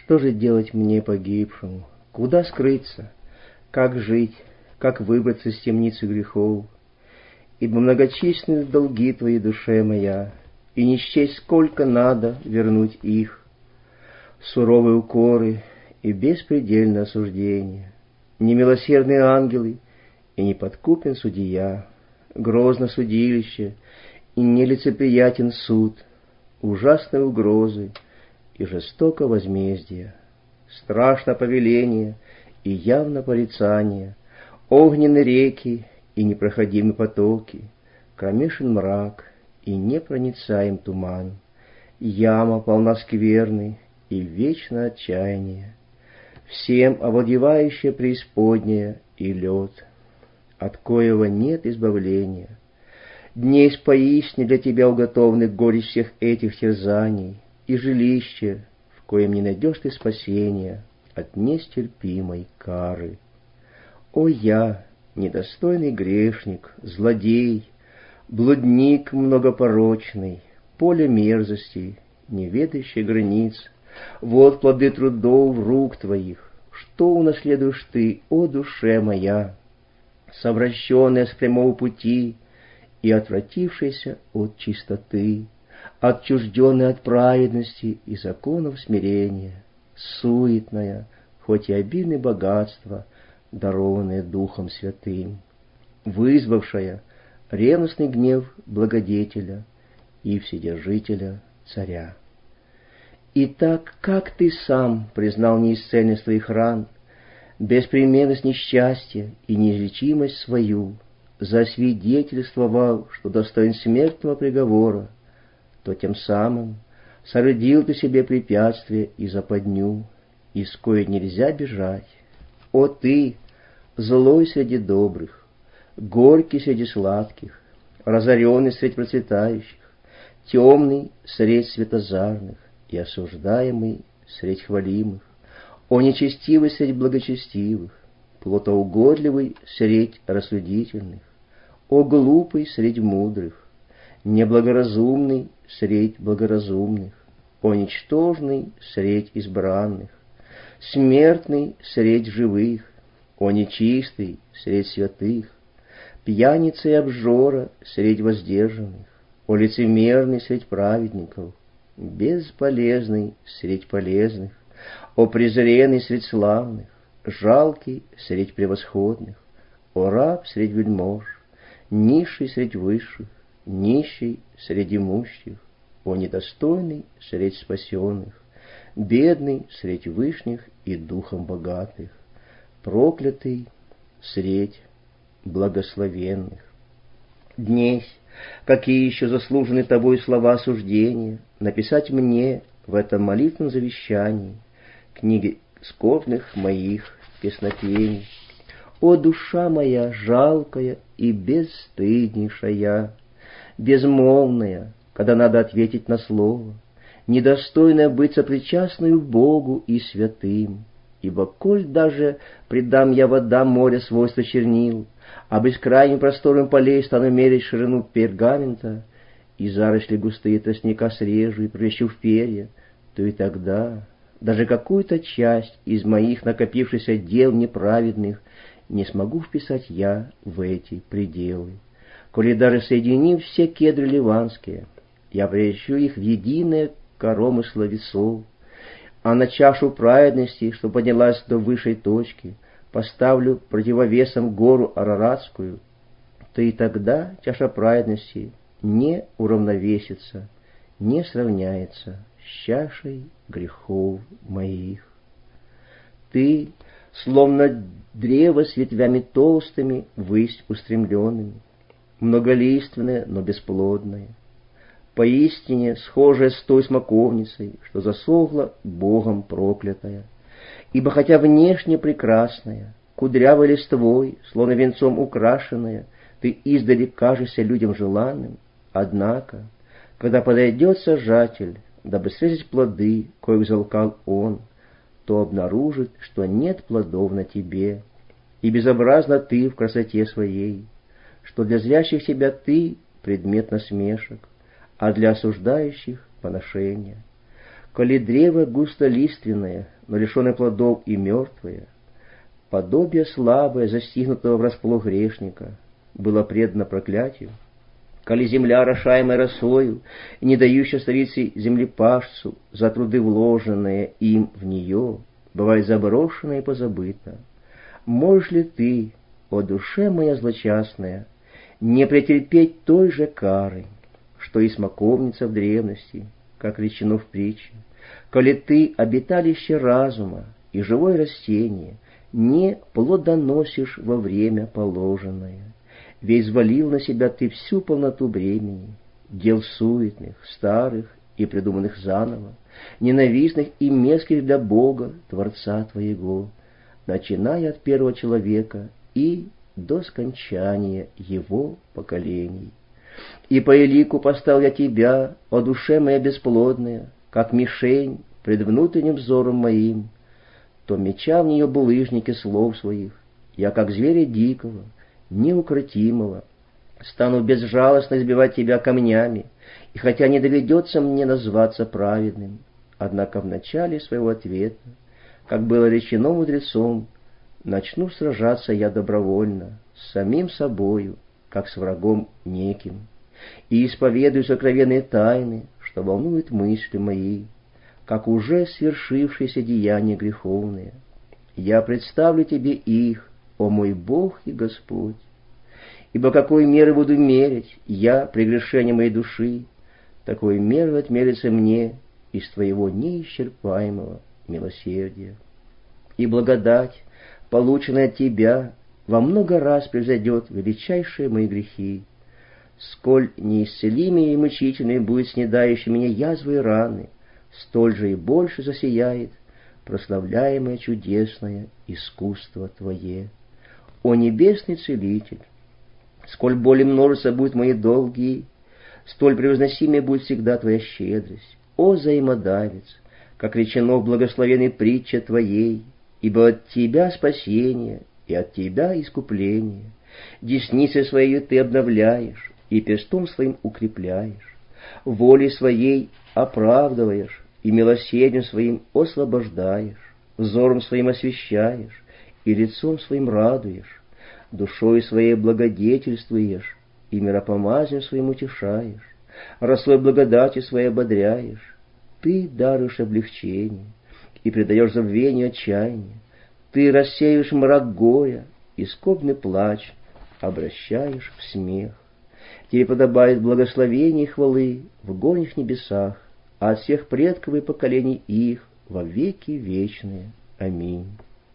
Что же делать мне погибшему? Куда скрыться? Как жить? Как выбраться из темницы грехов? Ибо многочисленны долги твои, душе моя, и не счесть, сколько надо вернуть их. Суровые укоры и беспредельное осуждение, немилосердные ангелы и неподкупен судья, грозно судилище и нелицеприятен суд, ужасные угрозы и жестоко возмездие, страшно повеление и явно порицание, огненные реки и непроходимые потоки, кромешен мрак и непроницаем туман, яма полна скверны и вечное отчаяние, всем овладевающее преисподняя и лед, от коего нет избавления. Дней поистине для тебя уготованы горечь всех этих терзаний и жилище, в коем не найдешь ты спасения от нестерпимой кары. О я, недостойный грешник, злодей, блудник многопорочный, поле мерзостей, не ведающий границ, вот плоды трудов рук твоих, что унаследуешь ты, о душе моя, совращенная с прямого пути и отвратившаяся от чистоты, отчужденная от праведности и законов смирения, суетная, хоть и обильны богатства, дарованные Духом Святым, вызвавшая ревностный гнев благодетеля и вседержителя царя. Итак, как ты сам признал неисцельность твоих ран, беспримерность несчастья и неизлечимость свою, засвидетельствовал, что достоин смертного приговора, то тем самым соорудил ты себе препятствие и западню, из коей нельзя бежать. О ты, злой среди добрых, горький среди сладких, разоренный среди процветающих, темный среди светозарных и осуждаемый средь хвалимых, о нечестивый средь благочестивых, плотоугодливый средь рассудительных, о глупый средь мудрых, неблагоразумный средь благоразумных, о ничтожный средь избранных, смертный средь живых, о нечистый средь святых, пьяница и обжора средь воздержанных, о лицемерный средь праведников, бесполезный средь полезных, о презренный средь славных, жалкий средь превосходных, о раб средь вельмож, низший средь высших, нищий среди имущих, о недостойный средь спасенных, бедный средь вышних и духом богатых, проклятый средь благословенных. Днесь, какие еще заслужены тобой слова осуждения, написать мне в этом молитвенном завещании, книге скорбных моих песнопений. О душа моя жалкая и бесстыднейшая, безмолвная, когда надо ответить на слово, недостойная быть сопричастную Богу и святым, ибо коль даже предам я водам моря свойства чернил, а бескрайним простором полей стану мерить ширину пергамента, и заросли густые тростника срежу и превращу в перья, то и тогда даже какую-то часть из моих накопившихся дел неправедных не смогу вписать я в эти пределы. Коли даже соединив все кедры ливанские, я превращу их в единое коромысло весов, а на чашу праведности, что поднялась до высшей точки, поставлю противовесом гору Араратскую, то и тогда чаша праведности не уравновесится, не сравняется с чашей грехов моих. Ты, словно древо с ветвями толстыми, ввысь устремленными, многолиственное, но бесплодное, поистине схожая с той смоковницей, что засохла Богом проклятая, ибо хотя внешне прекрасная, кудрявой листвой, словно венцом украшенная, ты издали кажешься людям желанным, однако, когда подойдет сажатель, дабы срезать плоды, коих залкал он, то обнаружит, что нет плодов на тебе, и безобразна ты в красоте своей, что для зрящих тебя ты предмет насмешек, а для осуждающих — поношения. Коли древо густолиственное, но лишенное плодов и мертвое, подобие слабое, застигнутого врасплох грешника, было предано проклятию. Коли земля, орошаемая росою, и не дающая старице землепашцу за труды, вложенные им в нее, бывает заброшена и позабыта, можешь ли ты, о душе моя злочастная, не претерпеть той же кары, что и смоковница в древности, как речено в притче, коли ты, обиталище разума и живое растение, не плодоносишь во время положенное, ведь взвалил на себя ты всю полноту бремени, дел суетных, старых и придуманных заново, ненавистных и мерзких для Бога, Творца твоего, начиная от первого человека и до скончания его поколений. И по элику поставил я тебя, о душе моя бесплодная, как мишень пред внутренним взором моим, то меча в нее булыжники слов своих, я, как зверя дикого, неукротимого, стану безжалостно избивать тебя камнями, и хотя не доведется мне назваться праведным, однако в начале своего ответа, как было речено мудрецом, начну сражаться я добровольно, с самим собою, как с врагом неким, и исповедую сокровенные тайны, что волнуют мысли мои, как уже свершившиеся деяния греховные. Я представлю тебе их, о мой Бог и Господь. Ибо какой меры буду мерить я прегрешение моей души, такой мерой отмерится мне из твоего неисчерпаемого милосердия. И благодать, полученная от тебя, во много раз превзойдет величайшие мои грехи. Сколь неисцелимые и мучительные будет снедающие меня язвы и раны, столь же и больше засияет прославляемое чудесное искусство Твое. О небесный целитель! Сколь более множество будут мои долги, столь превозносимее будет всегда Твоя щедрость. О взаимодавец! Как речено в благословенной притче Твоей, ибо от Тебя спасение и от Тебя искупление. Десницей Своей Ты обновляешь и перстом Своим укрепляешь, волей Своей оправдываешь и милосердием Своим освобождаешь, взором Своим освящаешь и лицом Своим радуешь, душой Своей благодетельствуешь и миропомазием Своим утешаешь, росой благодати Своей ободряешь. Ты даруешь облегчение и предаешь забвению отчаяния. Ты рассеешь мрак горя и скорбный плач обращаешь в смех. Тебе подобает благословение и хвалы в горних небесах, а от всех предков и поколений их во веки вечные. Аминь.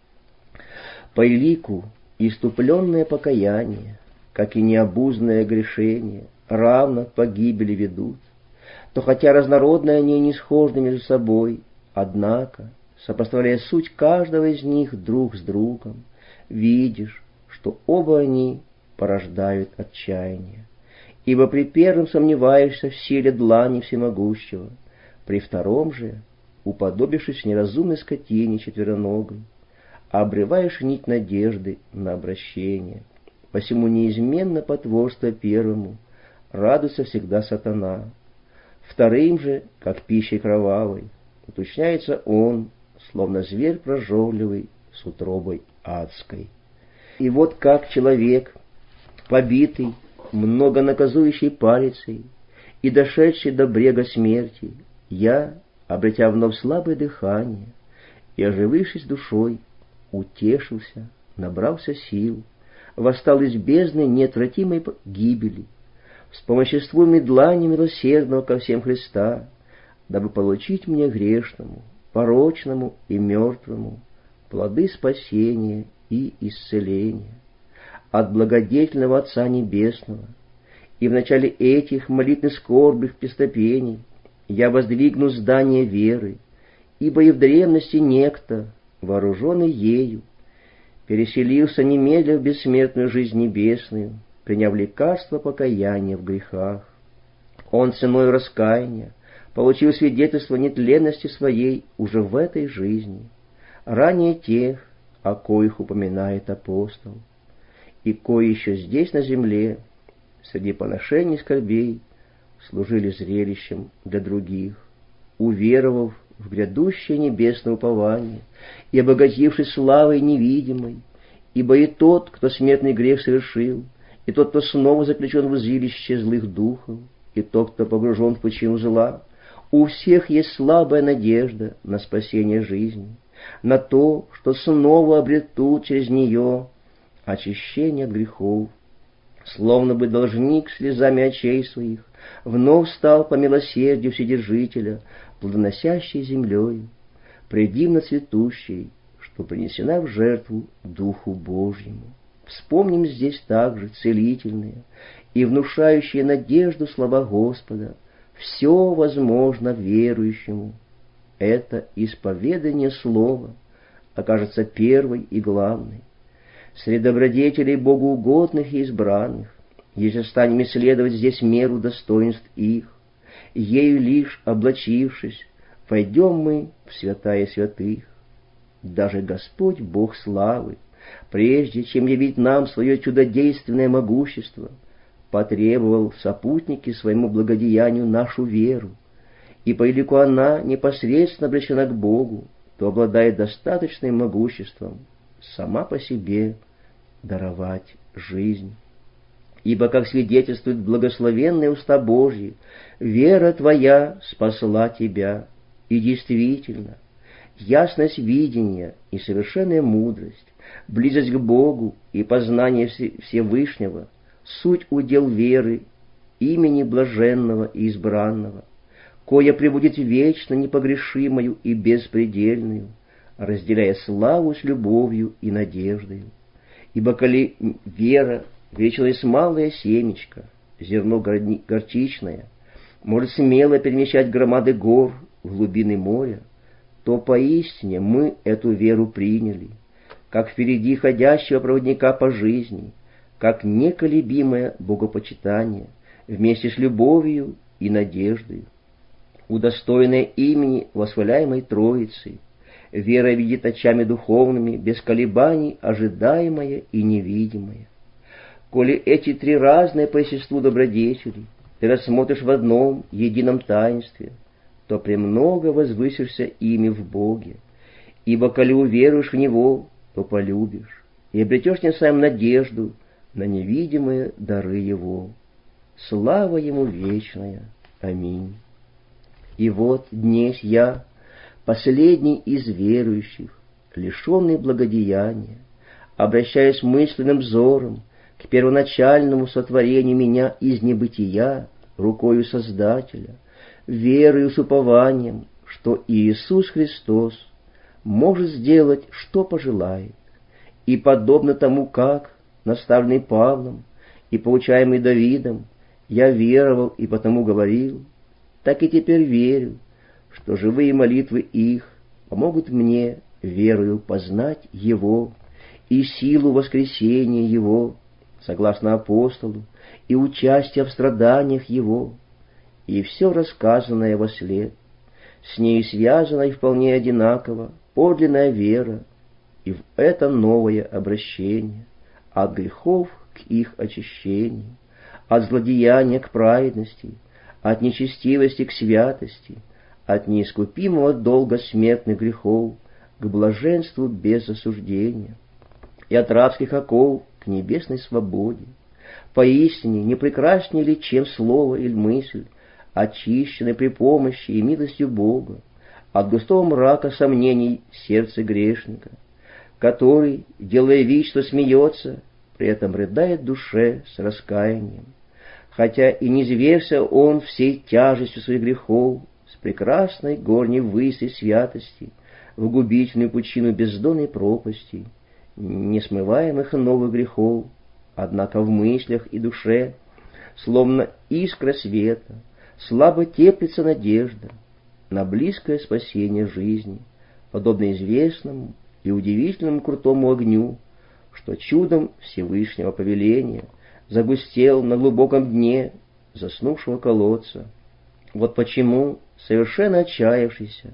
По элику иступленное покаяние, как и необузное грешение, равно к погибели ведут, то хотя разнородны они и не схожи между собой, однако, сопоставляя суть каждого из них друг с другом, видишь, что оба они порождают отчаяние. Ибо при первом сомневаешься в силе длани всемогущего, при втором же, уподобившись неразумной скотине четвероногой, обрываешь нить надежды на обращение. Посему неизменно потворство первому, радуется всегда сатана. Вторым же, как пищей кровавой, уточняется он, словно зверь прожорливый с утробой адской. И вот как человек, побитый, много наказующей палицей и дошедший до брега смерти, я, обретя вновь слабое дыхание и оживившись душой, утешился, набрался сил, восстал из бездны неотвратимой гибели, вспомоществуемый дланью милосердного ко всем Христа, дабы получить мне грешному, порочному и мертвому плоды спасения и исцеления от благодетельного Отца Небесного. И в начале этих молитвенных скорбных пестопений я воздвигну здание веры, ибо и в древности некто, вооруженный ею, переселился немедля в бессмертную жизнь небесную, приняв лекарство покаяния в грехах. Он ценой раскаяния получил свидетельство нетленности своей уже в этой жизни, ранее тех, о коих упоминает апостол, и кои еще здесь на земле, среди поношений скорбей, служили зрелищем для других, уверовав в грядущее небесное упование и обогатившись славой невидимой, ибо и тот, кто смертный грех совершил, и тот, кто снова заключен в узилище злых духов, и тот, кто погружен в пучину зла, у всех есть слабая надежда на спасение жизни, на то, что снова обретут через нее очищение от грехов. Словно бы должник слезами очей своих вновь стал по милосердию Вседержителя плодоносящей землей, предивно цветущей, что принесена в жертву Духу Божьему. Вспомним здесь также целительные и внушающие надежду слова Господа: «Все возможно верующему». Это исповедание слова окажется первой и главной. Среди добродетелей богоугодных и избранных, если станем исследовать здесь меру достоинств их, ею лишь облачившись, войдем мы в святая святых. Даже Господь Бог славы, прежде чем явить нам свое чудодейственное могущество, потребовал в сопутнике своему благодеянию нашу веру, и поскольку она непосредственно обращена к Богу, то обладает достаточным могуществом сама по себе даровать жизнь. Ибо, как свидетельствуют благословенные уста Божьи, вера твоя спасла тебя, и действительно, ясность видения и совершенная мудрость, близость к Богу и познание Всевышнего — суть удел веры, имени блаженного и избранного, кое пребудет вечно непогрешимою и беспредельную, разделяя славу с любовью и надеждою. Ибо коли вера вечилась малое семечко, зерно горчичное, может смело перемещать громады гор в глубины моря, то поистине мы эту веру приняли, как впереди ходящего проводника по жизни, как неколебимое богопочитание, вместе с любовью и надеждой. Удостоенная имени восхваляемой Троицы, вера видит очами духовными, без колебаний ожидаемое и невидимое. Коли эти три разные по естеству добродетели ты рассмотришь в одном едином таинстве, то премного возвысишься ими в Боге, ибо коли уверуешь в Него, то полюбишь, и обретешь тем самым надежду на невидимые дары Его. Слава Ему вечная. Аминь. И вот днесь я, последний из верующих, лишенный благодеяния, обращаясь мысленным взором к первоначальному сотворению меня из небытия рукою Создателя, верою с упованием, что Иисус Христос может сделать, что пожелает, и подобно тому, как, наставленный Павлом и поучаемый Давидом, я веровал и потому говорил, так и теперь верю, что живые молитвы их помогут мне верою познать Его и силу воскресения Его, согласно апостолу, и участие в страданиях Его, и все рассказанное вослед, с ней связана и вполне одинаково подлинная вера, и в это новое обращение от грехов к их очищению, от злодеяния к праведности, от нечестивости к святости, от неискупимого долга смертных грехов к блаженству без осуждения, и от рабских оков к небесной свободе. Поистине, не прекраснее ли, чем слово или мысль, очищенной при помощи и милостью Бога, от густого мрака сомнений сердца грешника, который, делая вид, что смеется, при этом рыдает в душе с раскаянием, хотя и не низвергся он всей тяжестью своих грехов с прекрасной горней выси святости в губительную пучину бездонной пропасти, несмываемых новых грехов, однако в мыслях и душе, словно искра света, слабо теплится надежда на близкое спасение жизни, подобно известному и удивительному крутому огню, что чудом Всевышнего повеления загустел на глубоком дне заснувшего колодца. Вот почему совершенно отчаявшийся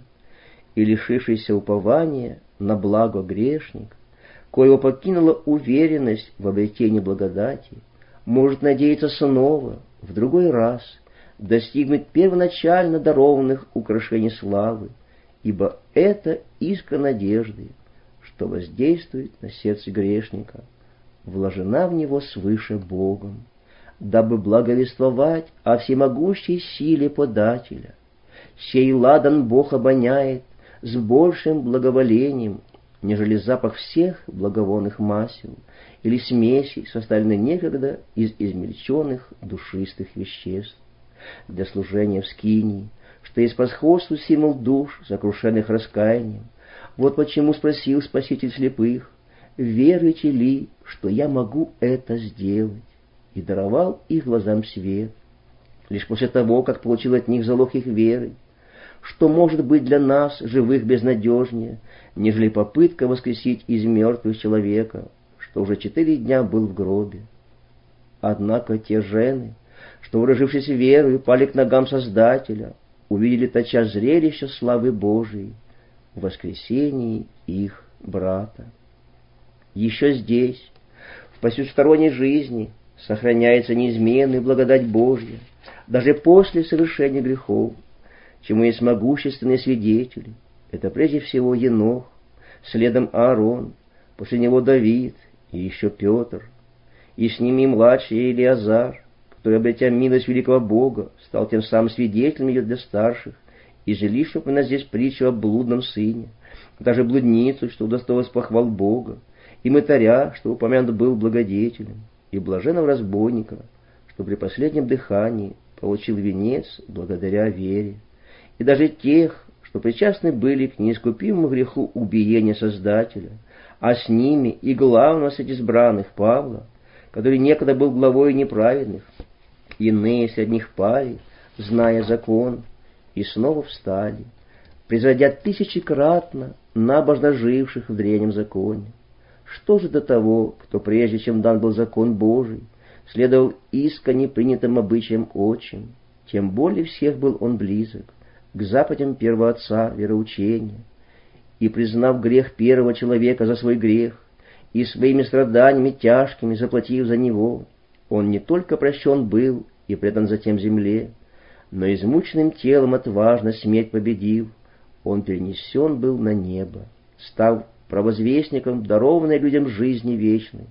и лишившийся упования на благо грешник, коего покинула уверенность в обретении благодати, может надеяться снова, в другой раз, достигнуть первоначально дарованных украшений славы ибо это искра надежды, что воздействует на сердце грешника, вложена в него свыше Богом, дабы благовествовать о всемогущей силе подателя. Сей ладан Бог обоняет с большим благоволением, нежели запах всех благовонных масел или смесей, составленных некогда из измельченных душистых веществ. Для служения в скинии, что есть по сходству символ душ, сокрушенных раскаянием. Вот почему спросил Спаситель слепых: «Веруете ли, что я могу это сделать?» и даровал их глазам свет. Лишь после того, как получил от них залог их веры, что может быть для нас, живых, безнадежнее, нежели попытка воскресить из мертвых человека, что уже 4 дня был в гробе. Однако те жены, что, вооружившись верою, пали к ногам Создателя, увидели тотчас зрелище славы Божией в воскресении их брата. Еще здесь, в потусторонней жизни, сохраняется неизменная благодать Божья, даже после совершения грехов, чему есть могущественные свидетели. Это прежде всего Енох, следом Аарон, после него Давид и еще Петр, и с ними младший Елиазар, который, обретя милость великого Бога, стал тем самым свидетелем ее для старших, и жилищу упоминать здесь притчу о блудном сыне, даже блудницу, что удостоилась похвал Бога, и мытаря, что упомянут был благодетелем, и блаженного разбойника, что при последнем дыхании получил венец благодаря вере, и даже тех, что причастны были к неискупимому греху убиения Создателя, а с ними и главного среди избранных Павла, который некогда был главой неправедных. Иные среди них пали, зная закон, и снова встали, превзойдя тысячекратно набожно живших в древнем законе. Что же до того, кто прежде, чем дан был закон Божий, следовал искренне принятым обычаям отчим, тем более всех был он близок к заповедям первого отца вероучения, и, признав грех первого человека за свой грех, и своими страданиями тяжкими заплатив за него, он не только прощен был и предан затем земле, но измученным телом отважно смерть победив, он перенесен был на небо, став провозвестником дарованной людям жизни вечной.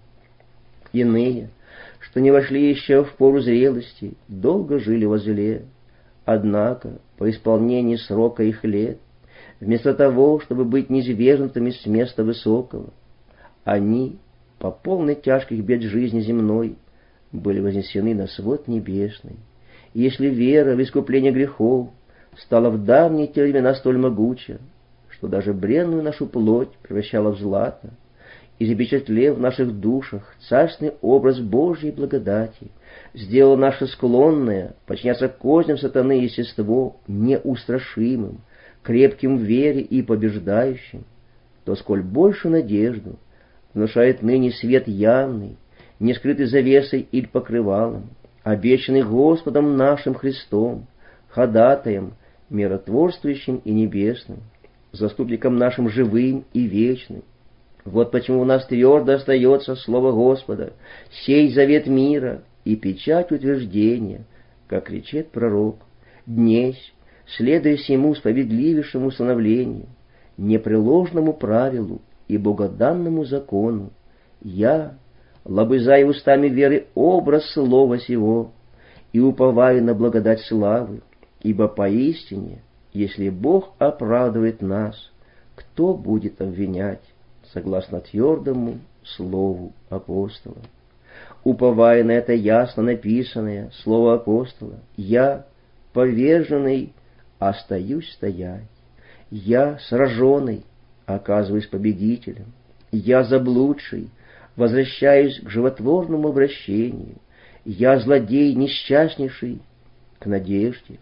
Иные, что не вошли еще в пору зрелости, долго жили во зле, однако по исполнении срока их лет, вместо того, чтобы быть низвергнутыми с места высокого, они, по полной тяжких бед жизни земной, были вознесены на свод небесный. И если вера в искупление грехов стала в давние те времена столь могуча, что даже бренную нашу плоть превращала в злато, и запечатлев в наших душах царственный образ Божьей благодати, сделал наше склонное подчиняться козням сатаны естество неустрашимым, крепким в вере и побеждающим, то сколь больше надежду внушает ныне свет явный, не скрытый завесой или покрывалом, обещанный Господом нашим Христом, ходатаем, миротворствующим и небесным, заступником нашим живым и вечным. Вот почему у нас твердо остается слово Господа, сей завет мира и печать утверждения, как кричит пророк: «Днесь, следуя сему справедливейшему установлению, непреложному правилу и богоданному закону, я, лобызая устами веры образ слова сего, и уповаю на благодать славы, ибо поистине, если Бог оправдывает нас, кто будет обвинять, согласно твердому слову апостола?» Уповая на это ясно написанное слово апостола, я, поверженный, остаюсь стоять, я, сраженный, оказываюсь победителем, я, заблудший, возвращаюсь к животворному обращению, я, злодей несчастнейший, к надежде,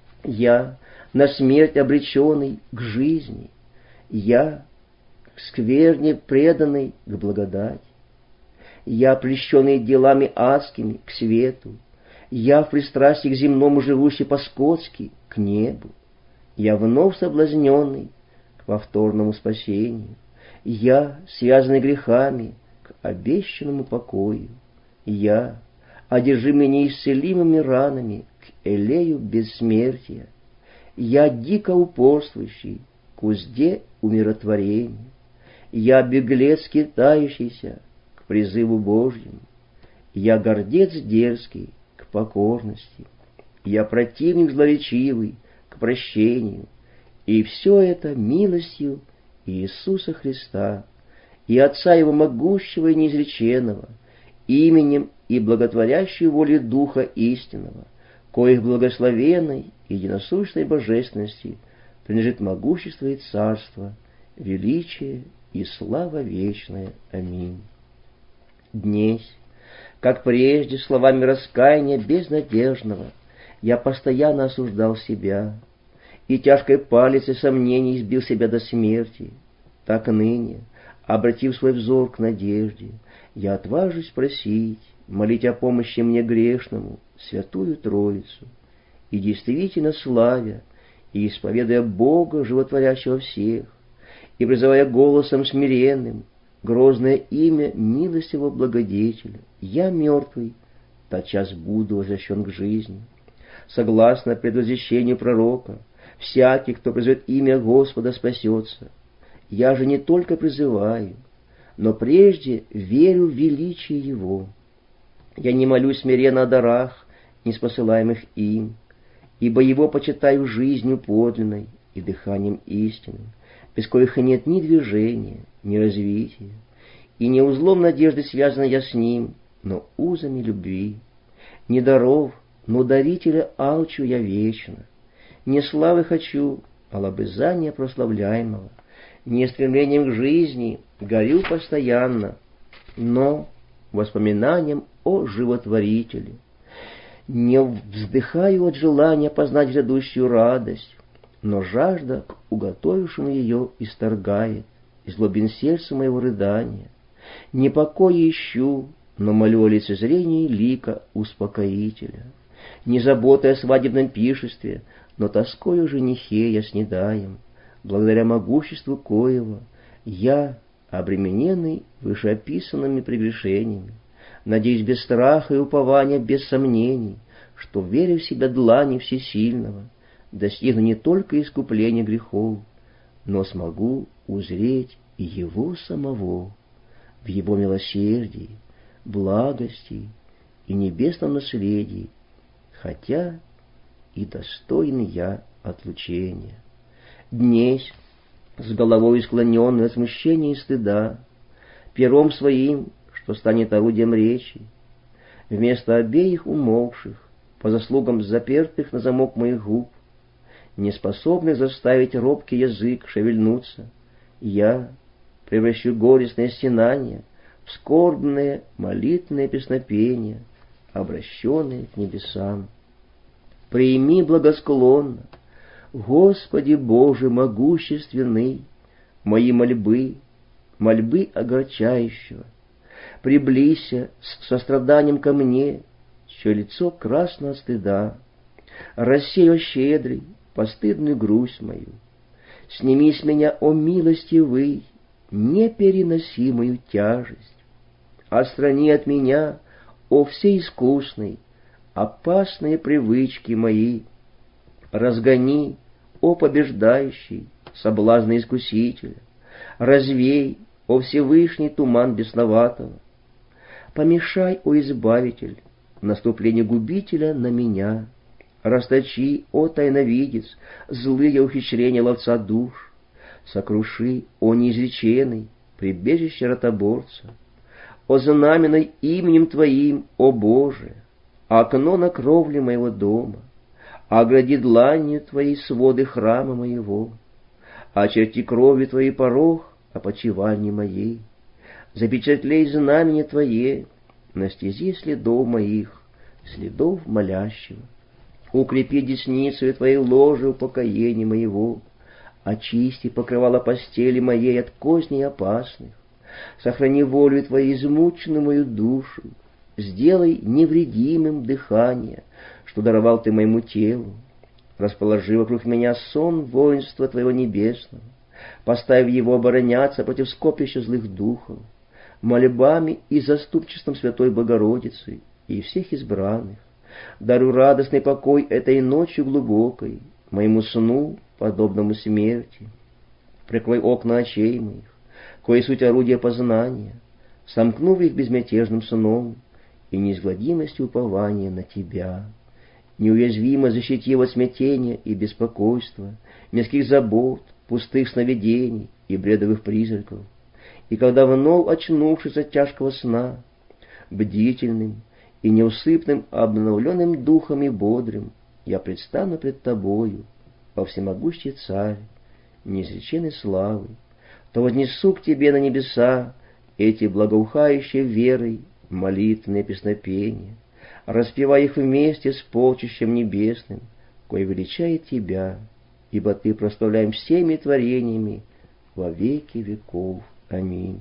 я, на смерть обреченный, к жизни, я, к скверне преданный, к благодати, я, прельщенный делами адскими, к свету, я, в пристрастии к земному живущий по-скотски, к небу, я, вновь соблазненный, к повторному спасению, я, связанный грехами, к обещанному покою, я, одержимый неисцелимыми ранами, к элею бессмертия, я, дико упорствующий, к узде умиротворения. Я беглец скитающийся к призыву Божьему. Я гордец дерзкий к покорности. Я противник злоречивый к прощению. И все это милостью Иисуса Христа и Отца Его могущего и неизреченного, именем и благотворящей волей Духа истинного, коих благословенной и единосущной божественности принадлежит могущество и царство, величие и слава вечная. Аминь. Днесь, как прежде, словами раскаяния безнадежного, я постоянно осуждал себя, и тяжкой палицей сомнений избил себя до смерти. Так ныне, обратив свой взор к надежде, я отважусь просить, молить о помощи мне грешному, Святую Троицу, и действительно славя и исповедуя Бога, животворящего всех, и призывая голосом смиренным грозное имя милостивого благодетеля, я мертвый, тотчас буду возвращен к жизни. Согласно предвозвещению пророка, всякий, кто призовет имя Господа, спасется. Я же не только призываю, но прежде верю в величие Его. Я не молюсь смиренно о дарах, неспосылаемых им, ибо Его почитаю жизнью подлинной и дыханием истинным, без коих нет ни движения, ни развития, и не узлом надежды связана я с Ним, но узами любви. Не даров, но дарителя алчу я вечно. Не славы хочу, а лобызания прославляемого. Не стремлением к жизни горю постоянно, но воспоминанием о животворителе. Не вздыхаю от желания познать грядущую радость, но жажда к уготовившему ее исторгает из глубин сердца моего рыдания. Не покоя ищу, но молю о лицезрении лика успокоителя. Не заботой о свадебном пиршестве, но тоской о женихе я снедаем. Благодаря могуществу коего я, обремененный вышеописанными прегрешениями, надеюсь без страха и упования, без сомнений, что, веря в себя длани всесильного, достигну не только искупления грехов, но смогу узреть и Его самого в Его милосердии, благости и небесном наследии, хотя и достоин я отлучения. Днесь, с головой склоненной от смущения и стыда, пером своим, что станет орудием речи, вместо обеих умолкших, по заслугам запертых на замок моих губ, не способных заставить робкий язык шевельнуться, я превращу горестное стенание в скорбное молитвенное песнопение, обращенное к небесам. Прими благосклонно, Господи Боже могущественный, мои мольбы, мольбы огорчающего. Приблизься с состраданием ко мне, чье лицо красно от стыда. Рассей, о щедрый, постыдную грусть мою. Сними с меня, о милостивый, непереносимую тяжесть. Отстрани от меня, о всеискусный, опасные привычки мои. Разгони, о побеждающий, соблазны искусителя. Развей, о Всевышний, туман бесноватого. Помешай, о избавитель, наступление губителя на меня. Расточи, о тайновидец, злые ухищрения ловца душ. Сокруши, о неизреченный, прибежище ротоборца. О знаменной именем Твоим, о Боже, окно на кровле моего дома. Огради дланью Твоей своды храма моего. Очерти кровью Твоей порог опочивании моей. Запечатлей знамение Твое на стезе следов моих, следов молящего. Укрепи десницу Твоей ложи упокоения моего. Очисти покрывало постели моей от козней опасных. Сохрани волю Твою измученную мою душу. Сделай невредимым дыхание, что даровал Ты моему телу. Расположи вокруг меня сон воинства Твоего небесного. Поставь его обороняться против скопища злых духов, мольбами и заступчеством Святой Богородицы и всех избранных. Даруй радостный покой этой ночью глубокой, моему сну, подобному смерти. прикрой окна очей моих, кои суть орудия познания, сомкнув их безмятежным сном и неизгладимостью упования на Тебя. Неуязвимо защити от смятения и беспокойства, мирских забот, пустых сновидений и бредовых призраков. И когда вновь, очнувшись от тяжкого сна, бдительным и неусыпным, обновленным духом и бодрым, я предстану пред Тобою, о всемогущий Царь, неизреченной славы, то вознесу к Тебе на небеса эти благоухающие верой молитвенные песнопения, распевая их вместе с полчищем небесным, кое величает Тебя, ибо Ты прославляем всеми творениями во веки веков. Аминь.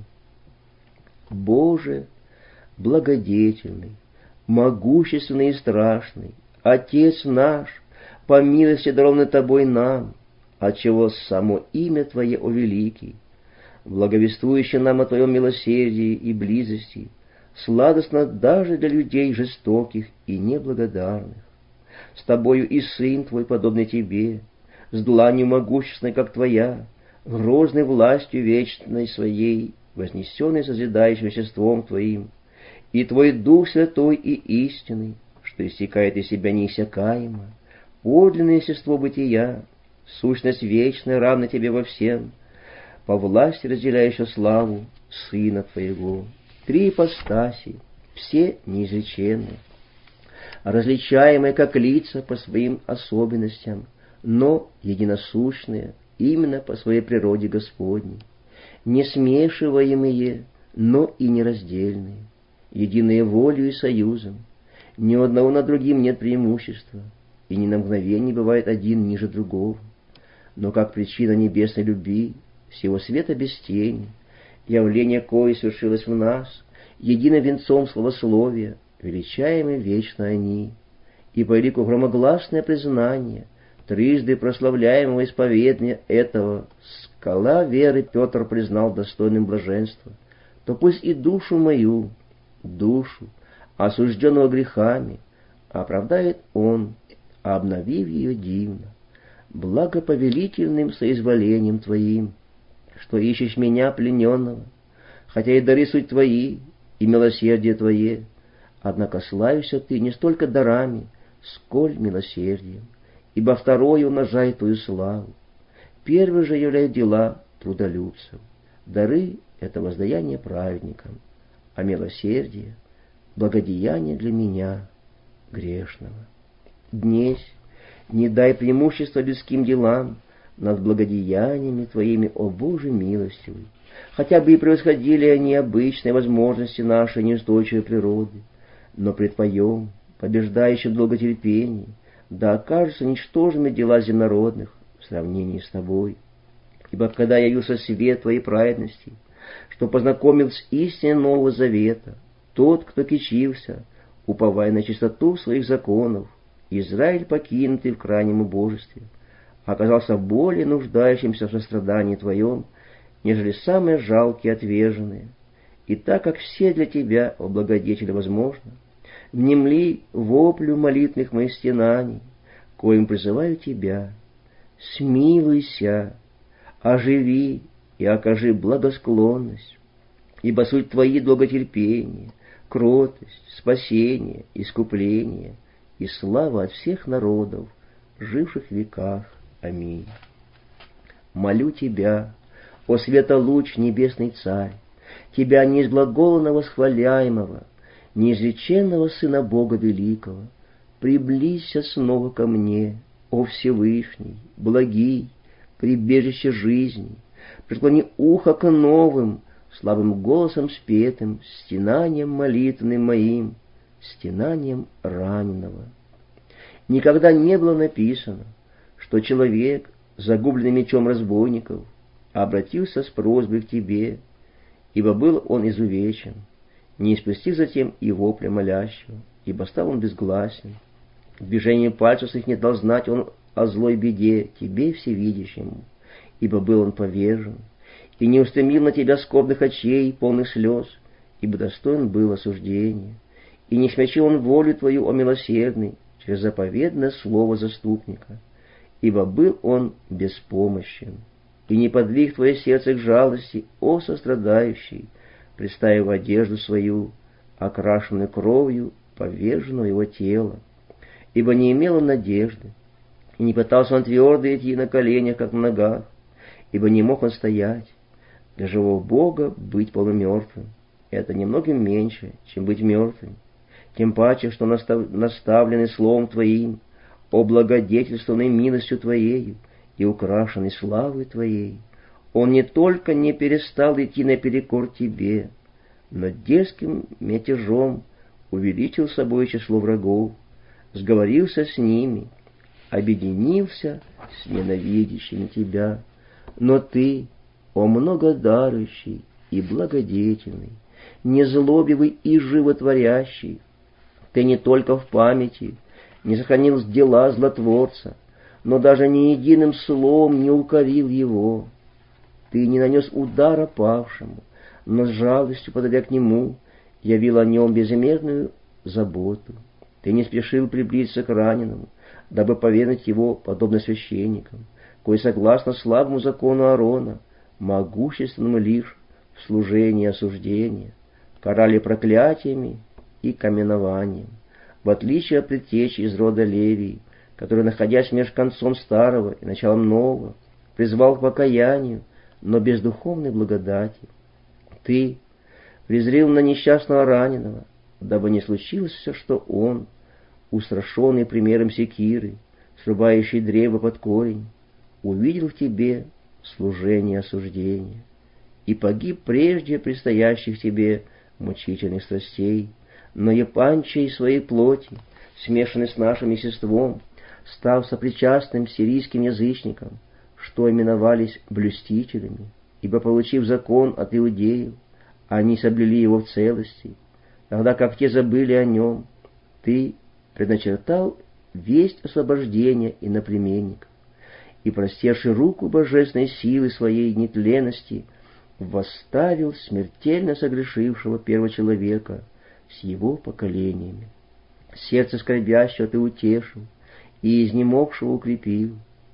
Боже, благодетельный, могущественный и страшный, Отец наш, по милости дарованной Тобой нам, отчего само имя Твое, о великий, благовествующий нам о Твоем милосердии и близости, сладостно даже для людей жестоких и неблагодарных. С Тобою и Сын Твой, подобный Тебе, с дланью могущественной, как Твоя, грозной властью вечной Своей, вознесенной созидающим веществом Твоим, и Твой Дух Святой и истинный, что истекает из Себя неиссякаемо, подлинное естество бытия, сущность вечная, равна Тебе во всем, по власти разделяющая славу Сына Твоего. Три ипостаси, все неизреченные, различаемые как лица по своим особенностям, но единосущные именно по своей природе Господней, не смешиваемые, но и нераздельные, единые волею и союзом, ни у одного над другим нет преимущества, и ни на мгновение бывает один ниже другого, но как причина небесной любви, всего света без тени, явление кое свершилось в нас, единым венцом славословия, величаемы вечно они, и по лику громогласное признание, трижды прославляемого исповедания этого, скала веры Петр признал достойным блаженства, то пусть и душу мою, душу, осужденного грехами, оправдает он, обновив ее дивно, благоповелительным соизволением Твоим, что ищешь меня, плененного, хотя и дары суть Твои, и милосердие Твое, однако славишься Ты не столько дарами, сколь милосердием, ибо второе умножает Твою славу. Первый же являет дела трудолюбцев. Дары — это воздаяние праведникам, а милосердие — благодеяние для меня, грешного. Днесь не дай преимущества людским делам над благодеяниями Твоими, о Боже милостивый, хотя бы и превосходили они обычные возможности нашей неустойчивой природы, но при Твоем, побеждающем долготерпении, да окажутся ничтожными дела земнородных в сравнении с Тобой. Ибо когда явился свет Твоей праведности, что познакомил с истиной Нового Завета, тот, кто кичился, уповая на чистоту своих законов, Израиль, покинутый в крайнем убожестве, оказался более нуждающимся в сострадании Твоем, нежели самые жалкие отверженные. И так как все для Тебя, о благодетель, возможно, внемли воплю молитвенных моих стенаний, коим призываю Тебя, смилуйся, оживи и окажи благосклонность, ибо суть Твои долготерпение, кротость, спасение, искупление и слава от всех народов, живших в веках. Аминь. Молю Тебя, о светолуч небесный Царь, Тебя неизглаголно восхваляемого, неизреченного Сына Бога Великого, приблизься снова ко мне, о Всевышний, благий, прибежище жизни, преклони ухо к новым, слабым голосом спетым, стенанием молитвенным моим, стенанием раненого. Никогда не было написано, что человек, загубленный мечом разбойников, обратился с просьбой к Тебе, ибо был он изувечен, не испустив затем и вопля молящего, ибо стал он безгласен. Движением пальцев своих не дал знать он о злой беде Тебе всевидящему, ибо был он повержен, и не устремил на Тебя скорбных очей, полных слез, ибо достоин был осуждения, и не смягчил он волю Твою, о милосердный, через заповедное слово заступника, ибо был он беспомощен. и не подвиг твое сердце к жалости, о сострадающий, приставив одежду свою, окрашенную кровью, поверженного его тела. Ибо не имел он надежды, и не пытался он твердо идти на коленях, как на ногах, ибо не мог он стоять. Для живого Бога быть полумертвым — это немногим меньше, чем быть мертвым. Тем паче, что наставленный словом Твоим, облагодетельствованный милостью Твоею и украшенный славой Твоей, он не только не перестал идти наперекор Тебе, но дерзким мятежом увеличил собой число врагов, сговорился с ними, объединился с ненавидящими Тебя. Но Ты, о многодарующий и благодетельный, незлобивый и животворящий, Ты не только в памяти не сохранил дела злотворца, но даже ни единым словом не укорил его. Ты не нанес удара павшему, но с жалостью, подойдя к нему, явил о нем безмерную заботу. Ты не спешил приблизиться к раненому, дабы поведать его, подобно священникам, кои, согласно слабому закону Аарона, могущественному лишь в служении осуждения, карали проклятиями и каменованием, в отличие от предтечи из рода Левии, который, находясь между концом старого и началом нового, призвал к покаянию, но без духовной благодати. Ты презрел на несчастного раненого, дабы не случилось все, что он, устрашенный примером секиры, срубающий древо под корень, увидел в тебе служение осуждения и погиб прежде предстоящих тебе мучительных страстей, но епанчей своей плоти, смешанный с нашим естеством, став сопричастным сирийским язычникам, что именовались блюстителями, ибо, получив закон от иудеев, они соблюли его в целости, тогда как те забыли о нем. Ты предначертал весть освобождения иноплеменников, и, простерши руку божественной силы своей нетленности, восставил смертельно согрешившего первого человека с его поколениями. Сердце скорбящего ты утешил, и изнемогшего укрепил,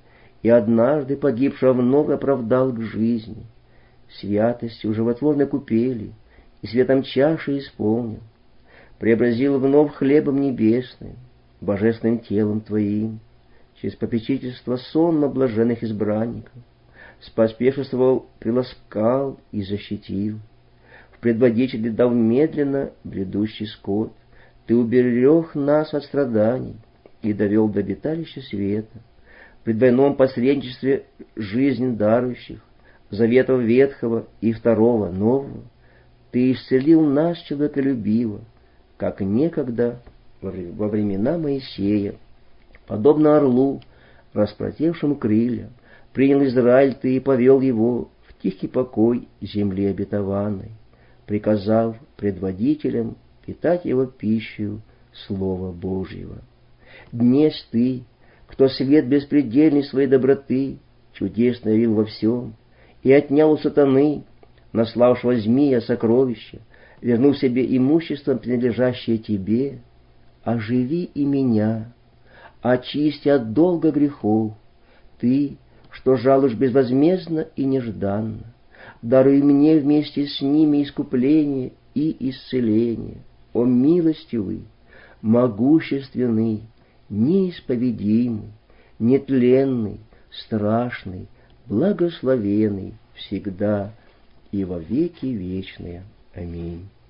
и однажды погибшего вновь оправдал к жизни, святостью животворной купели и светом чаши исполнил, преобразил вновь хлебом небесным, божественным телом Твоим, через попечительство сонма блаженных избранников, споспешествовал, приласкал и защитил. В предводителе дал медленно бредущий скот. Ты уберег нас от страданий и довел до обиталища света. При двойном посредничестве жизнь дарующих, заветов ветхого и второго нового, Ты исцелил нас человеколюбиво, как некогда во времена Моисея. Подобно орлу, распротевшему крылья, принял Израиль Ты и повел его в тихий покой земли обетованной, приказав предводителям питать его пищей Слова Божьего. Днесь Ты, кто свет беспредельной своей доброты чудесно явил во всем, и отнял у сатаны, наславшего змея, сокровища, вернув себе имущество, принадлежащее Тебе, оживи и меня, очисти от долга грехов. Ты, что жалуешь безвозмездно и нежданно, даруй мне вместе с ними искупление и исцеление. О милостивый, могущественный, неисповедимый, нетленный, страшный, благословенный всегда и во веки вечные. Аминь.